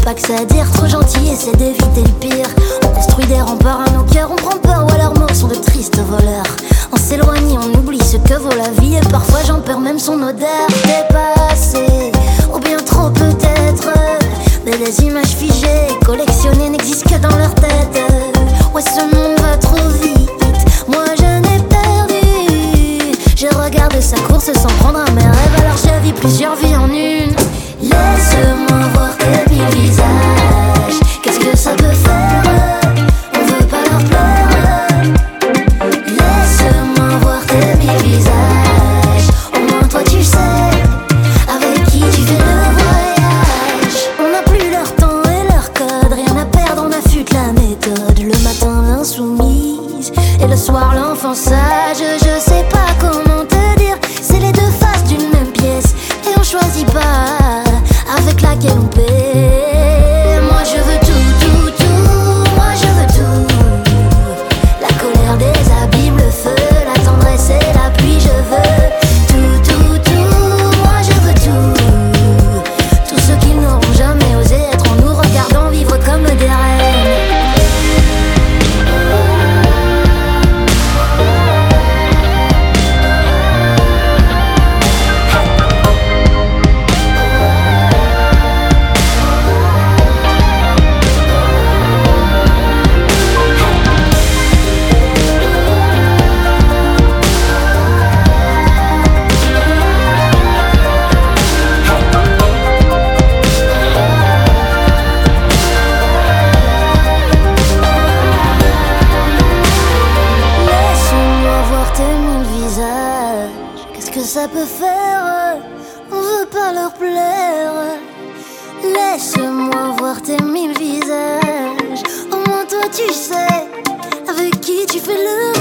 pas que ça à dire, trop gentil, essaie d'éviter le pire. On construit des remparts à nos cœurs, on prend peur, ouais leurs mots sont de tristes voleurs. On s'éloigne et on oublie ce que vaut la vie, et parfois j'en perds même son odeur. Dépassé, ou bien trop peut-être, mais les images figées, collectionnées n'existent que dans leur tête. Ouais, ce monde va trop vite, moi je n'ai perdu. Je regarde sa course sans prendre à mes rêves, alors je vis plusieurs vies en une. Laisse-moi voir tes mille visages, qu'est-ce que ça peut faire? On veut pas leur plaire. Laisse-moi voir tes mille visages, au moins toi tu sais avec qui tu fais le voyage. On n'a plus leur temps et leur code, rien à perdre, on affûte la méthode. Le matin l'insoumise et le soir l'enfant sage. Je sais pas comment te dire, c'est les deux faces d'une même pièce, et on choisit pas avec laquelle on paie. Moi je veux tout, tout, tout, moi je veux tout. La colère des abîmes, le feu, la tendresse et la pluie. Je veux tout, tout, tout, moi je veux tout. Tout ce qu'ils n'auront jamais osé être en nous regardant vivre comme des reines. Qu'est-ce que ça peut faire? On veut pas leur plaire. Laisse-moi voir tes mille visages, au moins toi tu sais avec qui tu fais le